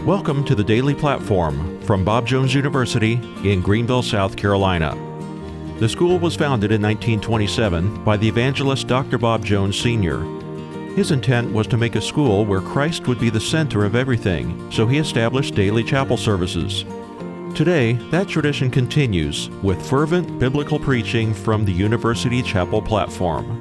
Welcome to the Daily Platform from Bob Jones University in Greenville, South Carolina. The school was founded in 1927 by the evangelist Dr. Bob Jones Sr. His intent was to make a school where Christ would be the center of everything, so he established daily chapel services. Today, that tradition continues with fervent biblical preaching from the University Chapel platform.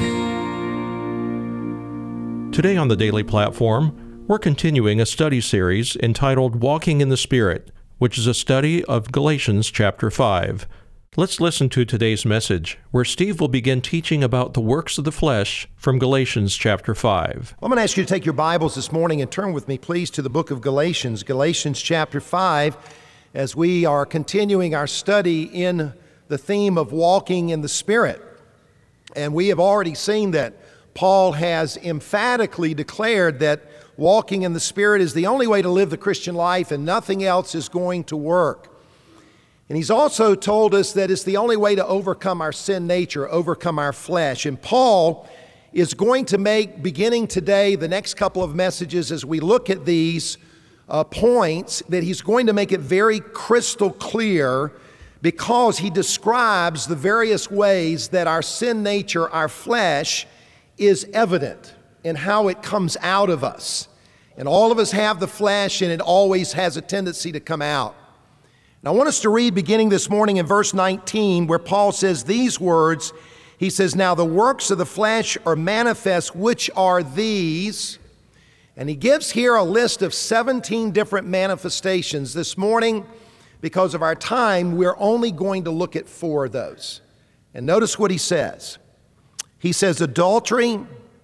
Today on the Daily Platform, we're continuing a study series entitled Walking in the Spirit, which is a study of Galatians chapter 5. Let's listen to today's message, where Steve will begin teaching about the works of the flesh from Galatians chapter 5. I'm going to ask you to take your Bibles this morning and turn with me, please, to the book of Galatians, Galatians chapter 5, as we are continuing our study in the theme of walking in the Spirit. And we have already seen that Paul has emphatically declared that walking in the Spirit is the only way to live the Christian life and nothing else is going to work. And he's also told us that it's the only way to overcome our sin nature, overcome our flesh. And Paul is going to make, beginning today, the next couple of messages as we look at these points, that he's going to make it very crystal clear because he describes the various ways that our sin nature, our flesh, is evident in how it comes out of us. And all of us have the flesh, and it always has a tendency to come out. And I want us to read beginning this morning in verse 19, where Paul says these words. He says, "Now the works of the flesh are manifest, which are these." And he gives here a list of 17 different manifestations. This morning, because of our time, we're only going to look at 4 of those. And notice what he says. He says adultery,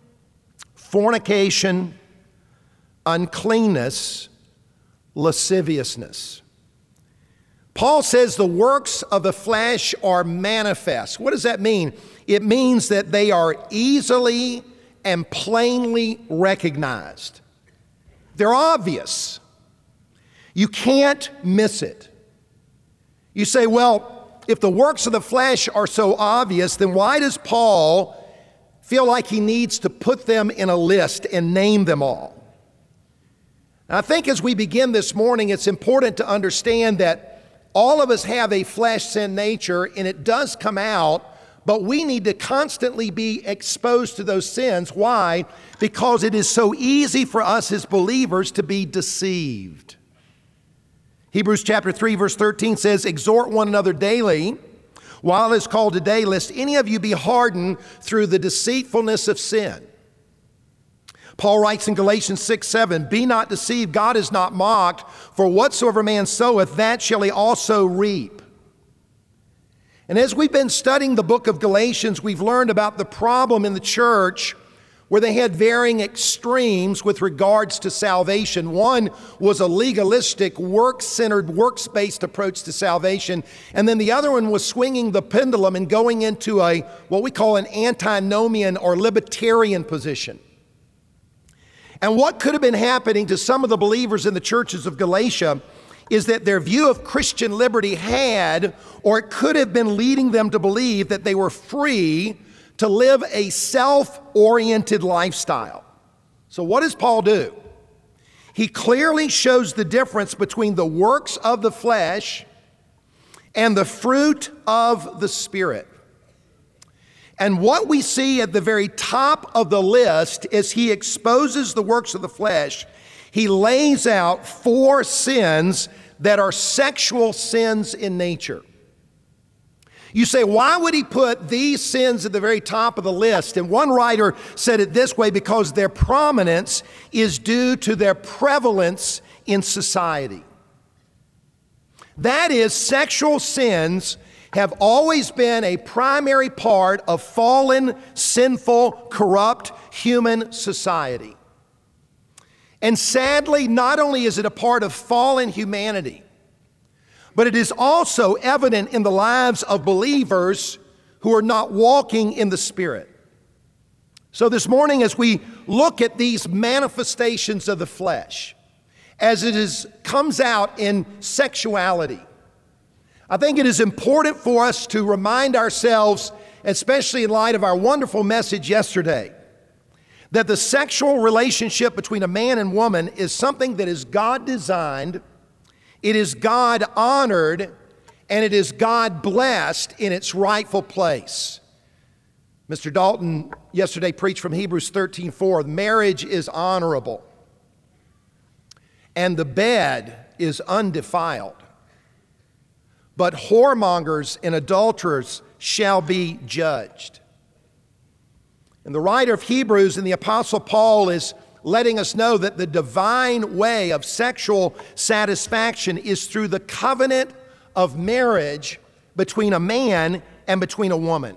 fornication, uncleanness, lasciviousness. Paul says the works of the flesh are manifest. What does that mean? It means that they are easily and plainly recognized. They're obvious. You can't miss it. You say, well, if the works of the flesh are so obvious, then why does Paul feel like he needs to put them in a list and name them all? And I think as we begin this morning, it's important to understand that all of us have a flesh sin nature, and it does come out, but we need to constantly be exposed to those sins. Why? Because it is so easy for us as believers to be deceived. Hebrews chapter 3, verse 13 says, "Exhort one another daily, while it is called today, lest any of you be hardened through the deceitfulness of sin." Paul writes in Galatians 6:7, "Be not deceived, God is not mocked, for whatsoever man soweth, that shall he also reap." And as we've been studying the book of Galatians, we've learned about the problem in the church where they had varying extremes with regards to salvation. One was a legalistic, work-centered, works-based approach to salvation. And then the other one was swinging the pendulum and going into what we call an antinomian or libertarian position. And what could have been happening to some of the believers in the churches of Galatia is that their view of Christian liberty had, or it could have been leading them to believe that they were free to live a self-oriented lifestyle. So what does Paul do? He clearly shows the difference between the works of the flesh and the fruit of the Spirit. And what we see at the very top of the list is he exposes the works of the flesh. He lays out 4 sins that are sexual sins in nature. You say, why would he put these sins at the very top of the list? And one writer said it this way, because their prominence is due to their prevalence in society. That is, sexual sins have always been a primary part of fallen, sinful, corrupt human society. And sadly, not only is it a part of fallen humanity, but it is also evident in the lives of believers who are not walking in the Spirit. So this morning, as we look at these manifestations of the flesh, as it comes out in sexuality, I think it is important for us to remind ourselves, especially in light of our wonderful message yesterday, that the sexual relationship between a man and woman is something that is God designed, it is God honored, and it is God blessed in its rightful place. Mr. Dalton yesterday preached from Hebrews 13:4. Marriage is honorable, and the bed is undefiled. But whoremongers and adulterers shall be judged. And the writer of Hebrews and the Apostle Paul is letting us know that the divine way of sexual satisfaction is through the covenant of marriage between a man and between a woman.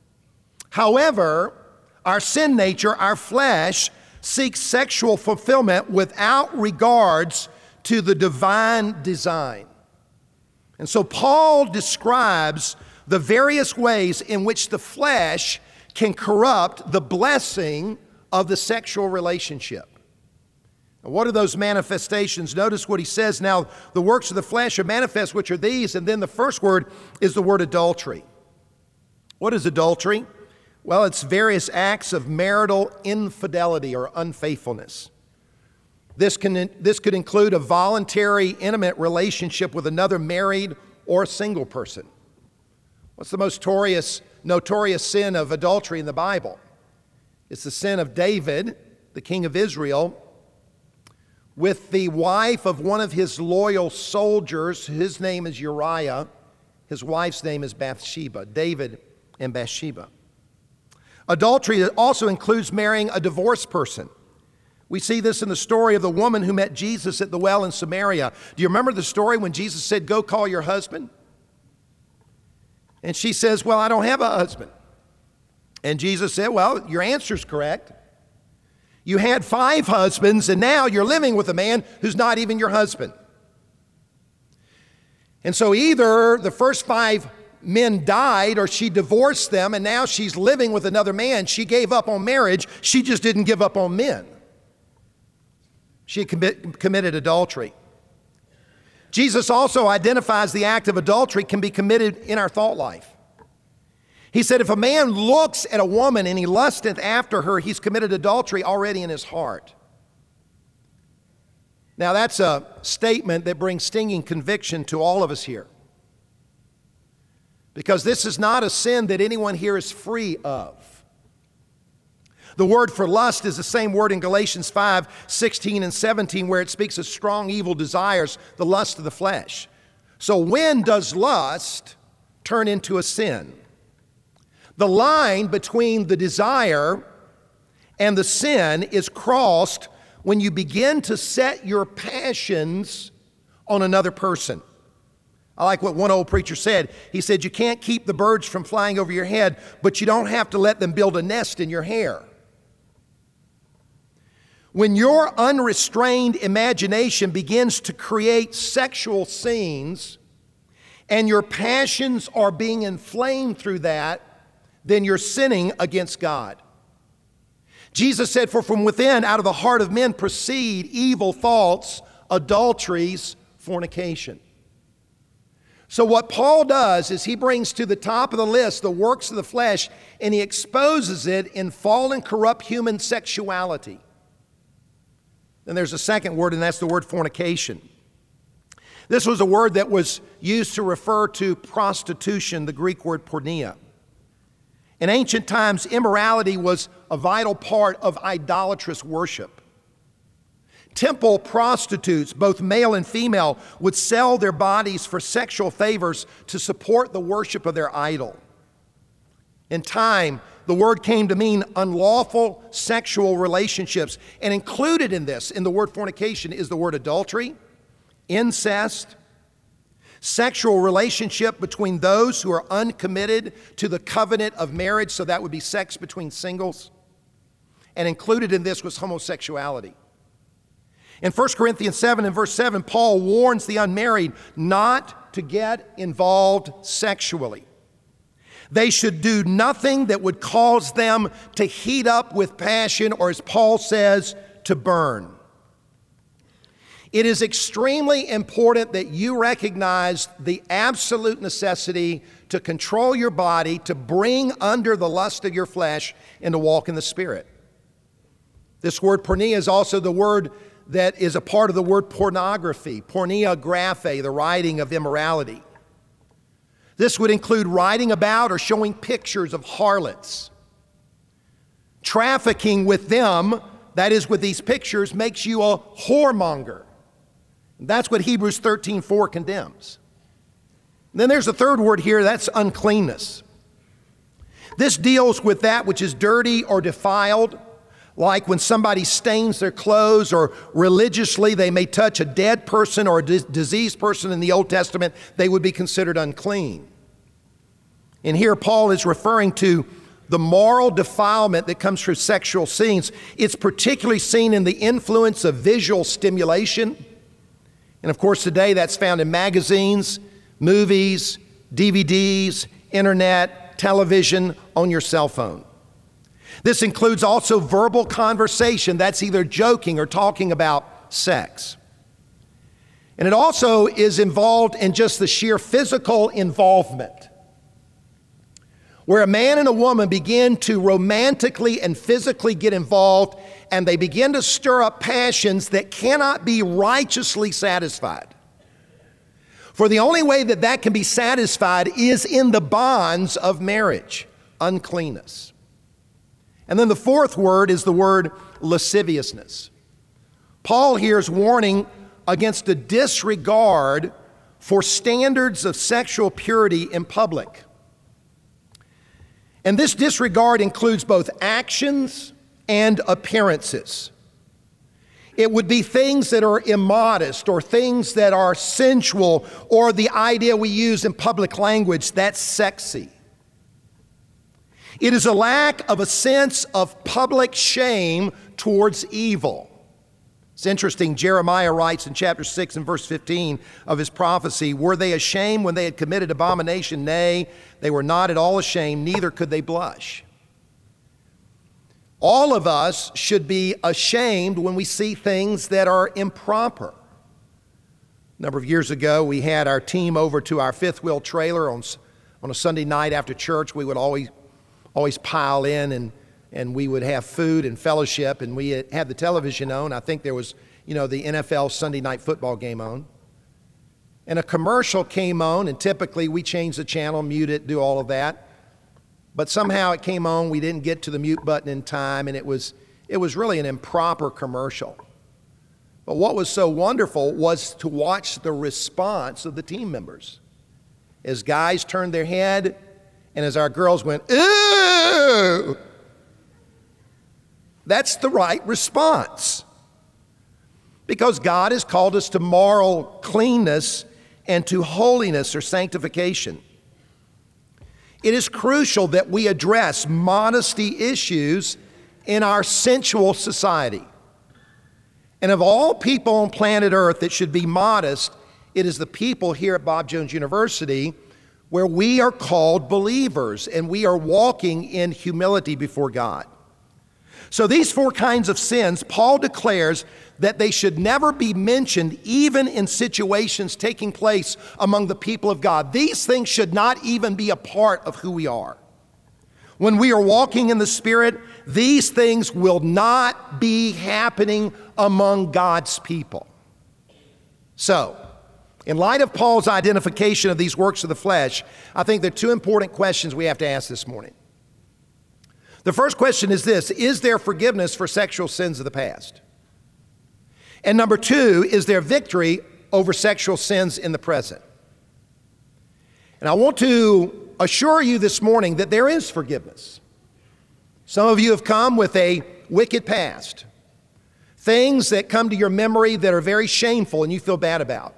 However, our sin nature, our flesh, seeks sexual fulfillment without regards to the divine design. And so Paul describes the various ways in which the flesh can corrupt the blessing of the sexual relationship. And what are those manifestations? Notice what he says. Now, the works of the flesh are manifest, which are these, and then the first word is the word adultery. What is adultery? Well, it's various acts of marital infidelity or unfaithfulness. This could include a voluntary, intimate relationship with another married or single person. What's the most notorious sin of adultery in the Bible? It's the sin of David, the king of Israel, with the wife of one of his loyal soldiers. His name is Uriah. His wife's name is Bathsheba. David and Bathsheba. Adultery also includes marrying a divorced person. We see this in the story of the woman who met Jesus at the well in Samaria. Do you remember the story when Jesus said, "Go call your husband"? And she says, "Well, I don't have a husband." And Jesus said, "Well, your answer's correct. You had 5 husbands, and now you're living with a man who's not even your husband." And so either the first 5 men died or she divorced them, and now she's living with another man. She gave up on marriage. She just didn't give up on men. She committed adultery. Jesus also identifies the act of adultery can be committed in our thought life. He said if a man looks at a woman and he lusteth after her, he's committed adultery already in his heart. Now that's a statement that brings stinging conviction to all of us here, because this is not a sin that anyone here is free of. The word for lust is the same word in Galatians 5:16 and 17, where it speaks of strong evil desires, the lust of the flesh. So when does lust turn into a sin? The line between the desire and the sin is crossed when you begin to set your passions on another person. I like what one old preacher said. He said, you can't keep the birds from flying over your head, but you don't have to let them build a nest in your hair. When your unrestrained imagination begins to create sexual scenes and your passions are being inflamed through that, then you're sinning against God. Jesus said, for from within, out of the heart of men, proceed evil thoughts, adulteries, fornication. So what Paul does is he brings to the top of the list the works of the flesh, and he exposes it in fallen, corrupt human sexuality. Then there's a second word, and that's the word fornication. This was a word that was used to refer to prostitution, the Greek word porneia. In ancient times, immorality was a vital part of idolatrous worship. Temple prostitutes, both male and female, would sell their bodies for sexual favors to support the worship of their idol. In time, the word came to mean unlawful sexual relationships, and included in this, in the word fornication, is the word adultery, incest, sexual relationship between those who are uncommitted to the covenant of marriage, so that would be sex between singles. And included in this was homosexuality. In 1 Corinthians 7 and verse 7, Paul warns the unmarried not to get involved sexually. They should do nothing that would cause them to heat up with passion, or as Paul says, to burn. It is extremely important that you recognize the absolute necessity to control your body, to bring under the lust of your flesh, and to walk in the Spirit. This word porneia is also the word that is a part of the word pornography, porneia graphe, the writing of immorality. This would include writing about or showing pictures of harlots. Trafficking with them, that is with these pictures, makes you a whoremonger. That's what Hebrews 13:4 condemns. And then there's a third word here, that's uncleanness. This deals with that which is dirty or defiled, like when somebody stains their clothes, or religiously they may touch a dead person or a diseased person in the Old Testament, they would be considered unclean. And here Paul is referring to the moral defilement that comes through sexual scenes. It's particularly seen in the influence of visual stimulation. And of course today that's found in magazines, movies, DVDs, internet, television, on your cell phone. This includes also verbal conversation, that's either joking or talking about sex. And it also is involved in just the sheer physical involvement, where a man and a woman begin to romantically and physically get involved, and they begin to stir up passions that cannot be righteously satisfied. For the only way that that can be satisfied is in the bonds of marriage, uncleanness. And then the fourth word is the word lasciviousness. Paul here is warning against a disregard for standards of sexual purity in public. And this disregard includes both actions and appearances. It would be things that are immodest or things that are sensual, or the idea we use in public language, that's sexy. It is a lack of a sense of public shame towards evil. It's interesting, Jeremiah writes in chapter 6 and verse 15 of his prophecy, "Were they ashamed when they had committed abomination? Nay, they were not at all ashamed, neither could they blush." All of us should be ashamed when we see things that are improper. A number of years ago, we had our team over to our fifth wheel trailer on a Sunday night after church. We would always pile in, and we would have food and fellowship, and we had the television on. I think there was, the NFL Sunday night football game on. And a commercial came on, and typically we change the channel, mute it, do all of that. But somehow it came on, we didn't get to the mute button in time, and it was really an improper commercial. But what was so wonderful was to watch the response of the team members. As guys turned their head, and as our girls went, "Ooh!" That's the right response. Because God has called us to moral cleanness and to holiness or sanctification. It is crucial that we address modesty issues in our sensual society. And of all people on planet Earth that should be modest, it is the people here at Bob Jones University, where we are called believers and we are walking in humility before God. So these four kinds of sins, Paul declares that they should never be mentioned even in situations taking place among the people of God. These things should not even be a part of who we are. When we are walking in the Spirit, these things will not be happening among God's people. So, in light of Paul's identification of these works of the flesh, I think there are two important questions we have to ask this morning. The first question is this: is there forgiveness for sexual sins of the past? And number two, is there victory over sexual sins in the present? And I want to assure you this morning that there is forgiveness. Some of you have come with a wicked past, things that come to your memory that are very shameful and you feel bad about.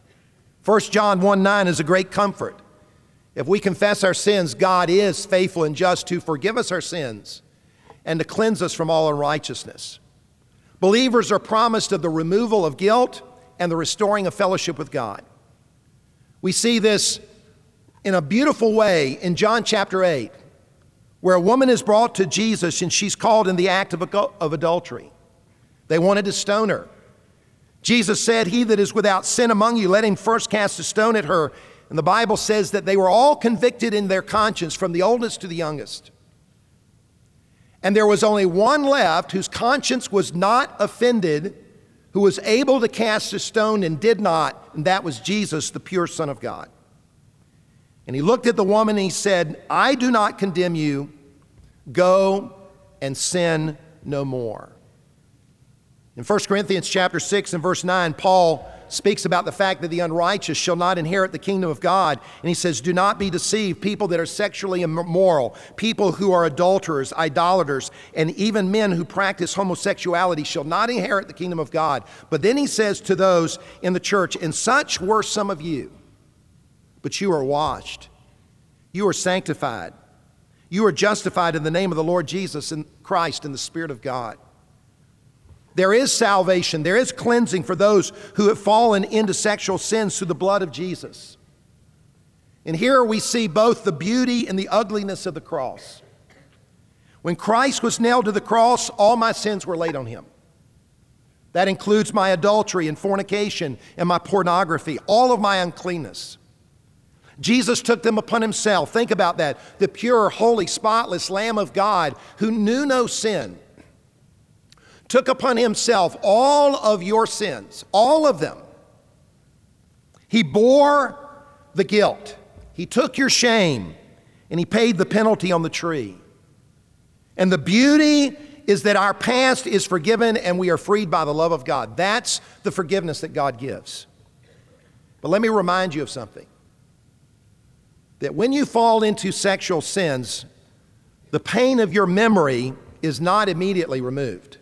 1 John 1:9 is a great comfort. If we confess our sins, God is faithful and just to forgive us our sins and to cleanse us from all unrighteousness. Believers are promised of the removal of guilt and the restoring of fellowship with God. We see this in a beautiful way in John chapter 8, where a woman is brought to Jesus and she's caught in the act of adultery. They wanted to stone her. Jesus said, "He that is without sin among you, let him first cast a stone at her." And the Bible says that they were all convicted in their conscience, from the oldest to the youngest. And there was only one left whose conscience was not offended, who was able to cast a stone and did not, and that was Jesus, the pure Son of God. And he looked at the woman and he said, I do not condemn you. Go and sin no more. In 1 Corinthians chapter 6 and verse 9, Paul speaks about the fact that the unrighteous shall not inherit the kingdom of God. And he says, do not be deceived. People that are sexually immoral, people who are adulterers, idolaters, and even men who practice homosexuality shall not inherit the kingdom of God. But then he says to those in the church, and such were some of you, but you are washed, you are sanctified, you are justified in the name of the Lord Jesus and Christ in the Spirit of God. There is salvation, there is cleansing for those who have fallen into sexual sins through the blood of Jesus. And here we see both the beauty and the ugliness of the cross. When Christ was nailed to the cross, all my sins were laid on him. That includes my adultery and fornication and my pornography, all of my uncleanness. Jesus took them upon himself. Think about that. The pure, holy, spotless Lamb of God who knew no sin took upon himself all of your sins, all of them. He bore the guilt. He took your shame and he paid the penalty on the tree. And the beauty is that our past is forgiven and we are freed by the love of God. That's the forgiveness that God gives. But let me remind you of something. That when you fall into sexual sins, the pain of your memory is not immediately removed.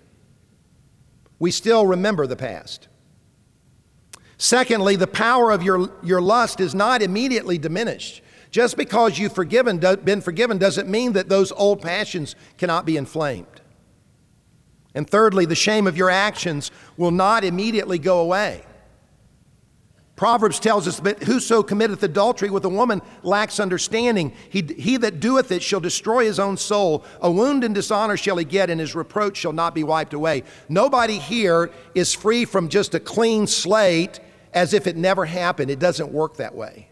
We still remember the past. Secondly, the power of your lust is not immediately diminished. Just because you've been forgiven doesn't mean that those old passions cannot be inflamed. And thirdly, the shame of your actions will not immediately go away. Proverbs tells us that whoso committeth adultery with a woman lacks understanding. He that doeth it shall destroy his own soul. A wound and dishonor shall he get, and his reproach shall not be wiped away. Nobody here is free from just a clean slate as if it never happened. It doesn't work that way.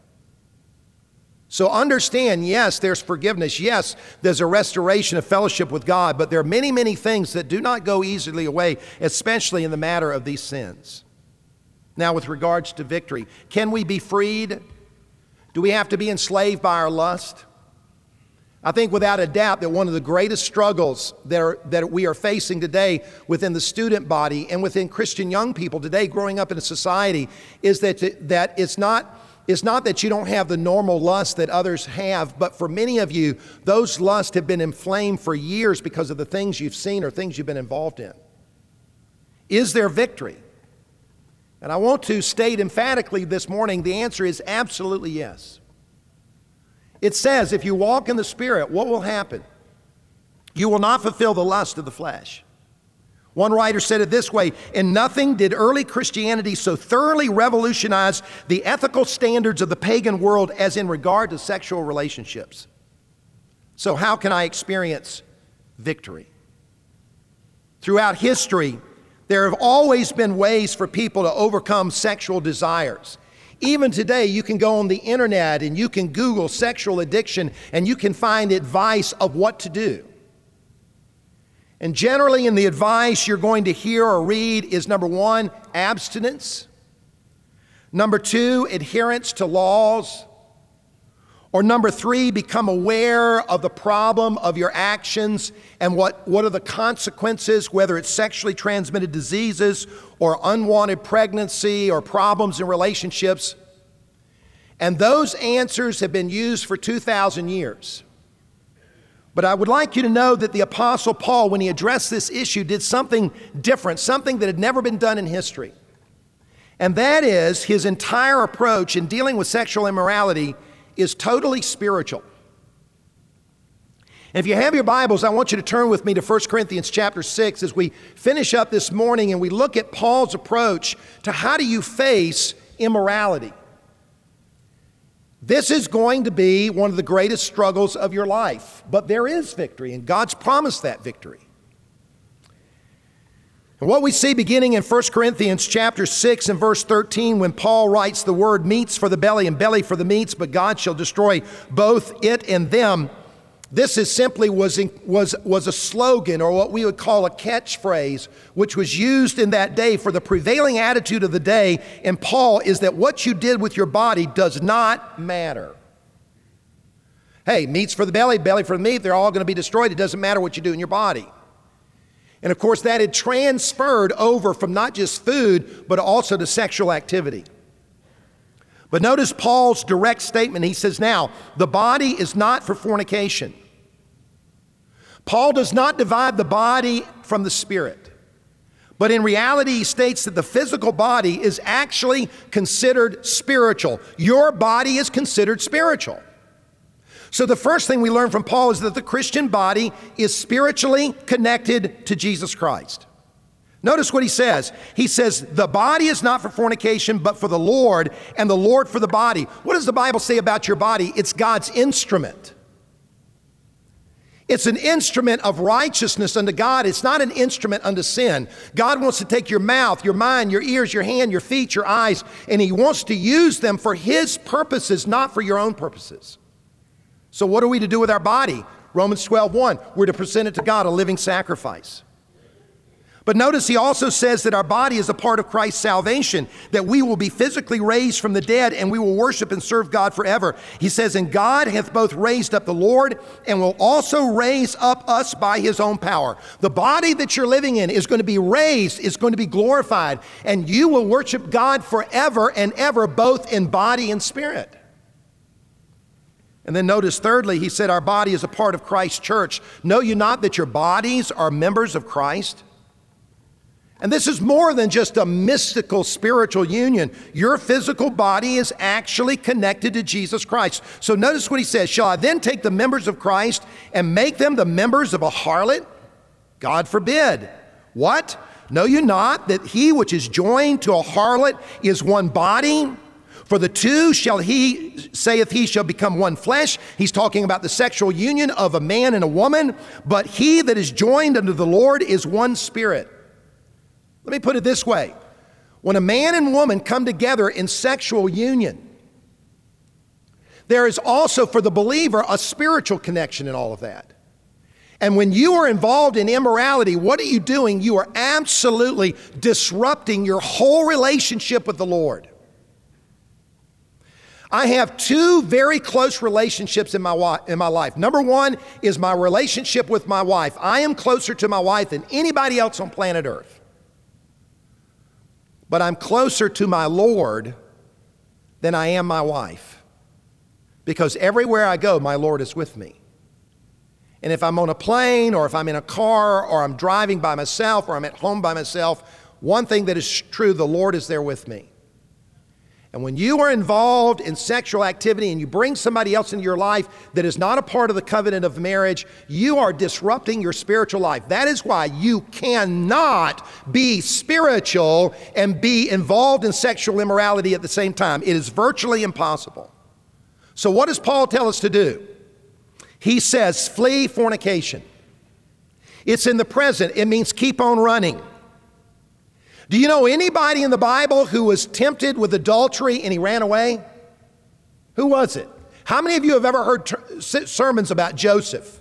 So understand, yes, there's forgiveness. Yes, there's a restoration of fellowship with God, but there are many, many things that do not go easily away, especially in the matter of these sins. Now, with regards to victory, can we be freed? Do we have to be enslaved by our lust? I think without a doubt that one of the greatest struggles that we are facing today within the student body and within Christian young people today growing up in a society is that it's not that you don't have the normal lust that others have, but for many of you, those lusts have been inflamed for years because of the things you've seen or things you've been involved in. Is there victory? And I want to state emphatically this morning, the answer is absolutely yes. It says, if you walk in the Spirit, what will happen? You will not fulfill the lust of the flesh. One writer said it this way, in nothing did early Christianity so thoroughly revolutionize the ethical standards of the pagan world as in regard to sexual relationships. So how can I experience victory? Throughout history, there have always been ways for people to overcome sexual desires. Even today, you can go on the internet and you can Google sexual addiction and you can find advice of what to do. And generally in the advice you're going to hear or read is number one, abstinence. Number two, adherence to laws. Or number three, become aware of the problem of your actions and what are the consequences, whether it's sexually transmitted diseases or unwanted pregnancy or problems in relationships. And those answers have been used for 2,000 years. But I would like you to know that the Apostle Paul, when he addressed this issue, did something different, something that had never been done in history. And that is his entire approach in dealing with sexual immorality is totally spiritual. And if you have your Bibles, I want you to turn with me to 1 Corinthians chapter 6 as we finish up this morning and we look at Paul's approach to how do you face immorality. This is going to be one of the greatest struggles of your life, but there is victory, and God's promised that victory. And what we see beginning in 1 Corinthians chapter 6 and verse 13, when Paul writes the word meats for the belly and belly for the meats, but God shall destroy both it and them. This is simply was a slogan, or what we would call a catchphrase, which was used in that day for the prevailing attitude of the day. And Paul is that what you did with your body does not matter. Hey, meat's for the belly, belly for the meat. They're all going to be destroyed. It doesn't matter what you do in your body. And of course, that had transferred over from not just food, but also to sexual activity. But notice Paul's direct statement. He says, now, the body is not for fornication. Paul does not divide the body from the spirit. But in reality, he states that the physical body is actually considered spiritual. Your body is considered spiritual. So the first thing we learn from Paul is that the Christian body is spiritually connected to Jesus Christ. Notice what he says. He says, the body is not for fornication, but for the Lord, and the Lord for the body. What does the Bible say about your body? It's God's instrument. It's an instrument of righteousness unto God. It's not an instrument unto sin. God wants to take your mouth, your mind, your ears, your hand, your feet, your eyes, and He wants to use them for His purposes, not for your own purposes. So what are we to do with our body? Romans 12:1, we're to present it to God, a living sacrifice. But notice he also says that our body is a part of Christ's salvation, that we will be physically raised from the dead and we will worship and serve God forever. He says, and God hath both raised up the Lord and will also raise up us by His own power. The body that you're living in is going to be raised, is going to be glorified, and you will worship God forever and ever, both in body and spirit. And then notice thirdly, he said our body is a part of Christ's church. Know you not that your bodies are members of Christ? And this is more than just a mystical spiritual union. Your physical body is actually connected to Jesus Christ. So notice what he says. Shall I then take the members of Christ and make them the members of a harlot? God forbid. What? Know you not that he which is joined to a harlot is one body? For the two shall he, saith he, shall become one flesh. He's talking about the sexual union of a man and a woman. But he that is joined unto the Lord is one spirit. Let me put it this way. When a man and woman come together in sexual union, there is also for the believer a spiritual connection in all of that. And when you are involved in immorality, what are you doing? You are absolutely disrupting your whole relationship with the Lord. I have two very close relationships in my life. Number one is my relationship with my wife. I am closer to my wife than anybody else on planet Earth. But I'm closer to my Lord than I am my wife. Because everywhere I go, my Lord is with me. And if I'm on a plane, or if I'm in a car, or I'm driving by myself, or I'm at home by myself, one thing that is true, the Lord is there with me. And when you are involved in sexual activity and you bring somebody else into your life that is not a part of the covenant of marriage, you are disrupting your spiritual life. That is why you cannot be spiritual and be involved in sexual immorality at the same time. It is virtually impossible. So what does Paul tell us to do? He says, flee fornication. It's in the present. It means keep on running. Do you know anybody in the Bible who was tempted with adultery and he ran away? Who was it? How many of you have ever heard sermons about Joseph?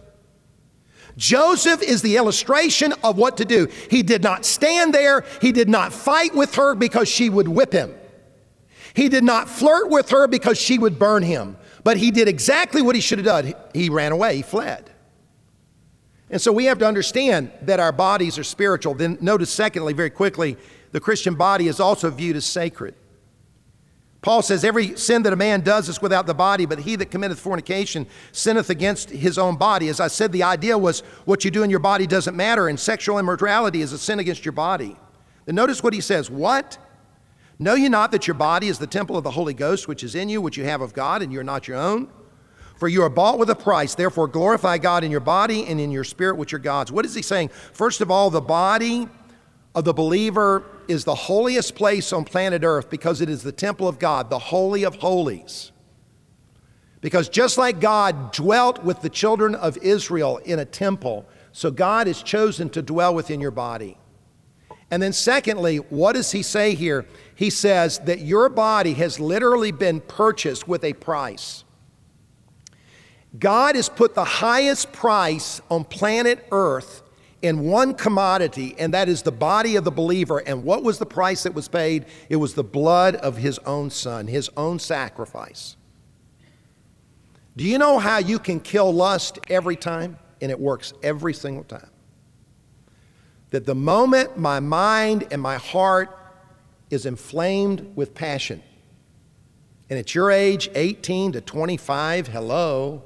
Joseph is the illustration of what to do. He did not stand there. He did not fight with her because she would whip him. He did not flirt with her because she would burn him. But he did exactly what he should have done. He ran away. He fled. And so we have to understand that our bodies are spiritual. Then notice secondly, very quickly, the Christian body is also viewed as sacred. Paul says, every sin that a man does is without the body, but he that committeth fornication sinneth against his own body. As I said, the idea was what you do in your body doesn't matter, and sexual immorality is a sin against your body. Then notice what he says, what? Know ye not that your body is the temple of the Holy Ghost, which is in you, which you have of God, and you are not your own? For you are bought with a price, therefore glorify God in your body and in your spirit, which are God's. What is he saying? First of all, the body of the believer is the holiest place on planet Earth because it is the temple of God, the Holy of Holies. Because just like God dwelt with the children of Israel in a temple, so God has chosen to dwell within your body. And then secondly, what does he say here? He says that your body has literally been purchased with a price. God has put the highest price on planet Earth in one commodity, and that is the body of the believer. And what was the price that was paid? It was the blood of his own Son, his own sacrifice. Do you know how you can kill lust every time? And it works every single time. That the moment my mind and my heart is inflamed with passion, and at your age, 18 to 25, hello,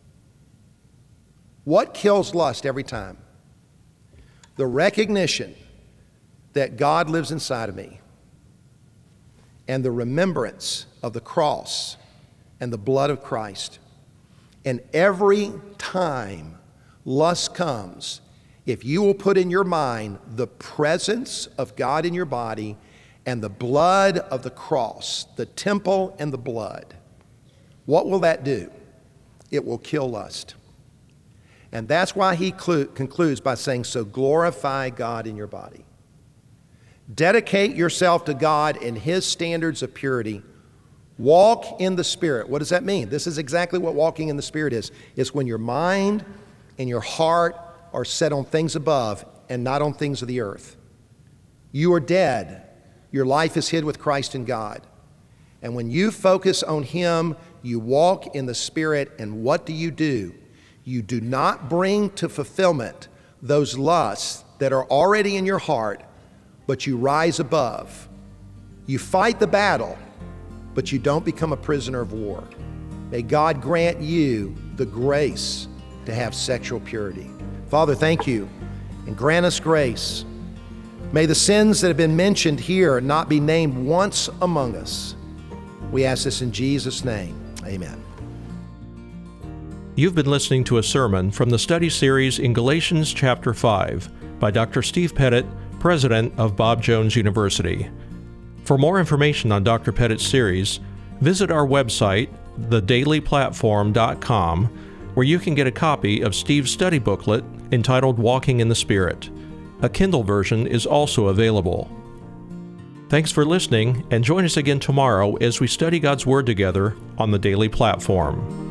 what kills lust every time? The recognition that God lives inside of me, and the remembrance of the cross and the blood of Christ. And every time lust comes, if you will put in your mind the presence of God in your body and the blood of the cross, the temple and the blood, what will that do? It will kill lust. And that's why he concludes by saying, so glorify God in your body. Dedicate yourself to God in his standards of purity. Walk in the Spirit. What does that mean? This is exactly what walking in the Spirit is. It's when your mind and your heart are set on things above and not on things of the earth. You are dead. Your life is hid with Christ in God. And when you focus on him, you walk in the Spirit, and what do? You do not bring to fulfillment those lusts that are already in your heart, but you rise above. You fight the battle, but you don't become a prisoner of war. May God grant you the grace to have sexual purity. Father, thank you, and grant us grace. May the sins that have been mentioned here not be named once among us. We ask this in Jesus' name. Amen. You've been listening to a sermon from the study series in Galatians chapter 5 by Dr. Steve Pettit, president of Bob Jones University. For more information on Dr. Pettit's series, visit our website, thedailyplatform.com, where you can get a copy of Steve's study booklet entitled Walking in the Spirit. A Kindle version is also available. Thanks for listening, and join us again tomorrow as we study God's Word together on the Daily Platform.